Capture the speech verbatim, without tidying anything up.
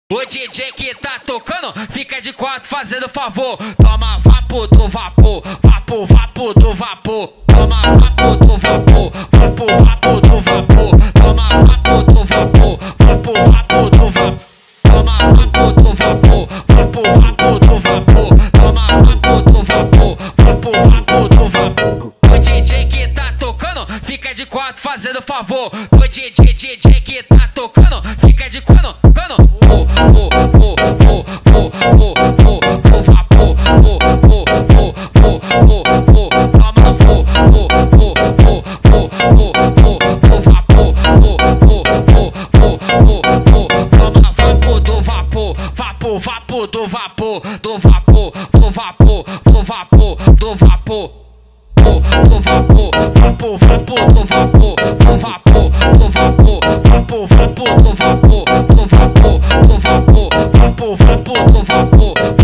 O D J que tá tocando fica de quatro fazendo favor. Toma vapo do vapor, vapo, vapo do vapor. Toma vapo do vapor, vapo, vapo do vapor. Toma vapo do vapor, vapo, vapo do vapor. Toma vapo do vapor, vapo, vapo do vapor. Toma vapo do vapor, vapo, vapo do vapor. O D J que tá tocando fica de quatro fazendo favor. O D J, D J que tá tocando fica de quatro, cano. Vapo do vapor, do vapor, do vapor, do vapor, do vapor, do vapor, vapo, vapo do vapor, do vapor, do vapor, vapo, vapo do vapor, do vapor, do vapor, vapo, vapo do vapor.